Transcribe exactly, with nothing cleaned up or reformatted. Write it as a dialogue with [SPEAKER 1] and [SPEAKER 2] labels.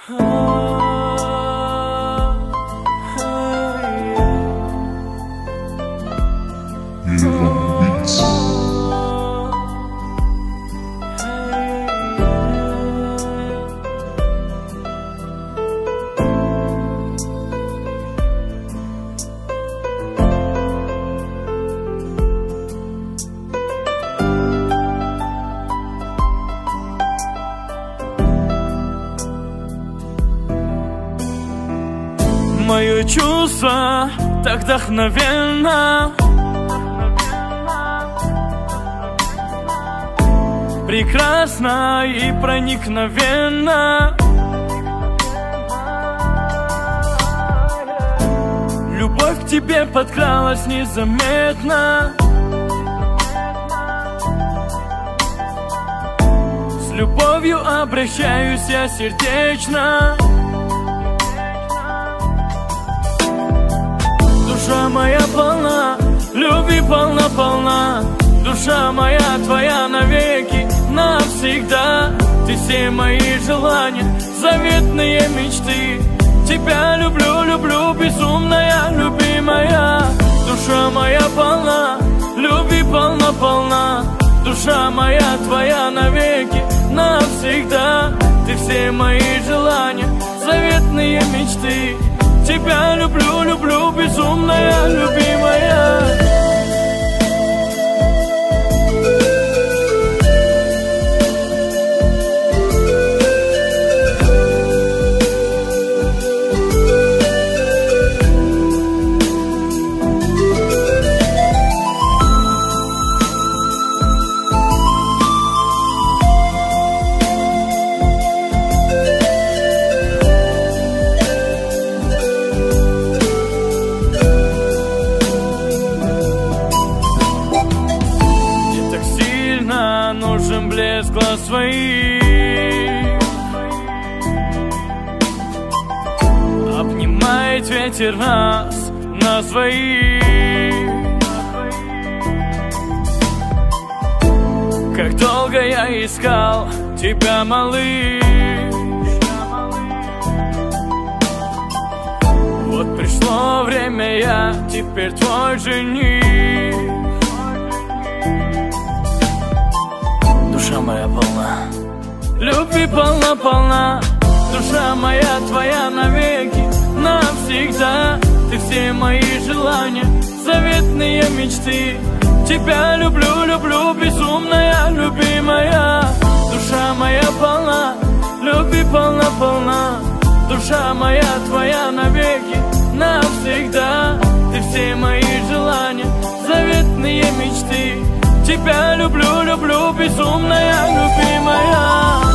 [SPEAKER 1] Мое чувство так вдохновенно, прекрасно и проникновенно. Любовь к тебе подкралась незаметно. С любовью обращаюсь я сердечно. Душа моя полна, любви полна-полна. Душа моя твоя навеки, навсегда. Ты все мои желания, заветные мечты. Тебя люблю, люблю, безумная, любимая. Душа моя полна, любви полна-полна. Душа моя твоя навеки, навсегда. Ты все мои желания, заветные мечты. Тебя люблю, люблю, безумная, любимая. Нужен блеск глаз своих, обнимает ветер нас на своих. Как долго я искал тебя, малыш. Вот пришло время, я теперь твой жених. Душа моя полна, любви полна-полна. Душа моя твоя навеки, навсегда. Ты все мои желания, заветные мечты. Тебя люблю, люблю, безумная, любимая. Душа моя полна, любви полна-полна. Душа моя твоя навеки, навсегда. Ты все мои желания, заветные мечты. Тебя люблю, люблю, безумная, любимая.